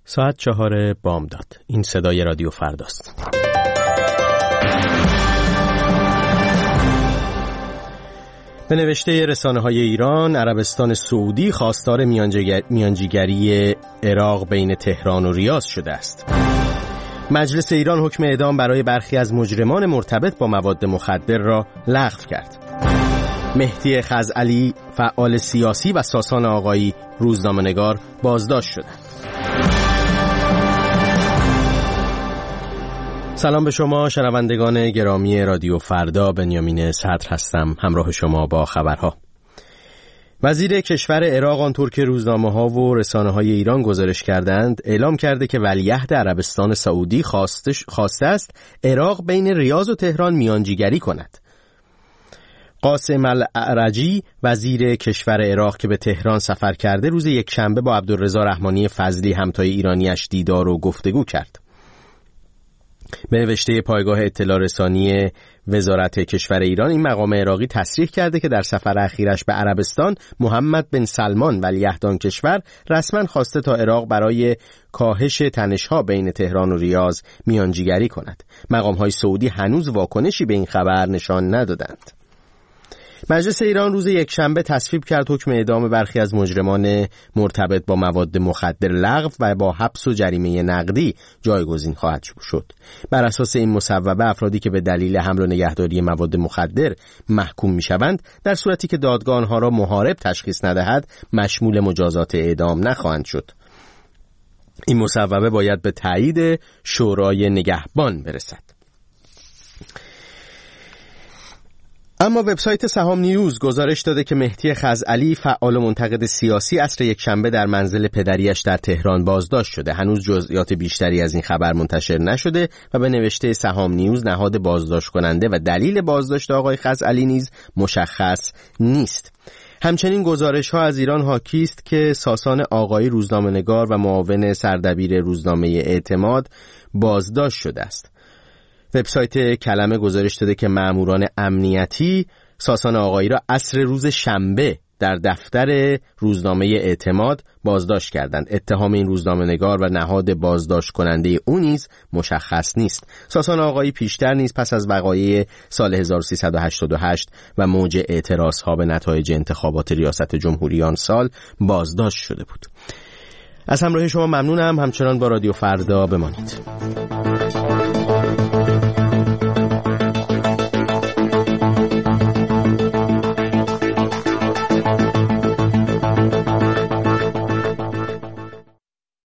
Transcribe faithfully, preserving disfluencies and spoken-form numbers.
ساعت چهار بامداد. این صدای رادیو فرداست. به نوشته رسانه‌های ایران، عربستان سعودی خواستار میانجیگری عراق بین تهران و ریاض شده است. مجلس ایران حکم اعدام برای برخی از مجرمان مرتبط با مواد مخدر را لغو کرد. مهدی خزعلی، فعال سیاسی، و ساسان آقایی، روزنامه‌نگار، بازداشت شدند. سلام به شما شنوندگان گرامی رادیو فردا، بنیامین صدر هستم، همراه شما با خبرها. وزیر کشور عراق آنطور که روزنامه‌ها و رسانه‌های ایران گزارش کردند، اعلام کرده که ولیعهد عربستان سعودی خواسته است عراق بین ریاض و تهران میانجیگری کند. قاسم الاعرجی، وزیر کشور عراق که به تهران سفر کرده، روز یکشنبه با عبدالرضا رحمانی فضلی، همتای ایرانیش، دیدار و گفتگو کرد. به نوشته پایگاه اطلاع رسانی وزارت کشور ایران، این مقام عراقی تصریح کرده که در سفر اخیرش به عربستان، محمد بن سلمان ولیعهد آن کشور رسما خواسته تا عراق برای کاهش تنش‌ها بین تهران و ریاض میانجیگری کند. مقام‌های سعودی هنوز واکنشی به این خبر نشان ندادند. مجلس ایران روز یکشنبه تصویب کرد حکم اعدام برخی از مجرمان مرتبط با مواد مخدر لغو و با حبس و جریمه نقدی جایگزین خواهد شد. بر اساس این مصوبه، افرادی که به دلیل حمل و نگهداری مواد مخدر محکوم می‌شوند، در صورتی که دادگاه آنها را محارب تشخیص ندهد، مشمول مجازات اعدام نخواهند شد. این مصوبه باید به تایید شورای نگهبان برسد. اما وبسایت سهام نیوز گزارش داده که مهدی خزعلی، فعال و منتقد سیاسی، عصر یکشنبه در منزل پدریش در تهران بازداشت شده. هنوز جزئیات بیشتری از این خبر منتشر نشده و به نوشته سهام نیوز نهاد بازداشت کننده و دلیل بازداشت آقای خزعلی نیز مشخص نیست. همچنین گزارش ها از ایران حاکی است که ساسان آقایی، روزنامه‌نگار و معاون سردبیر روزنامه اعتماد، بازداشت شده است. وبسایت کلمه گزارش داده که ماموران امنیتی ساسان آقایی را عصر روز شنبه در دفتر روزنامه اعتماد بازداشت کردند. اتهام این روزنامه‌نگار و نهاد بازداشت کننده او نیز مشخص نیست. ساسان آقایی پیشتر نیز پس از وقایع سال هزار و سیصد و هشتاد و هشت و موج اعتراضها به نتایج انتخابات ریاست جمهوری آن سال بازداشت شده بود. از همراهی شما ممنونم. همچنان با رادیو فردا بمانید.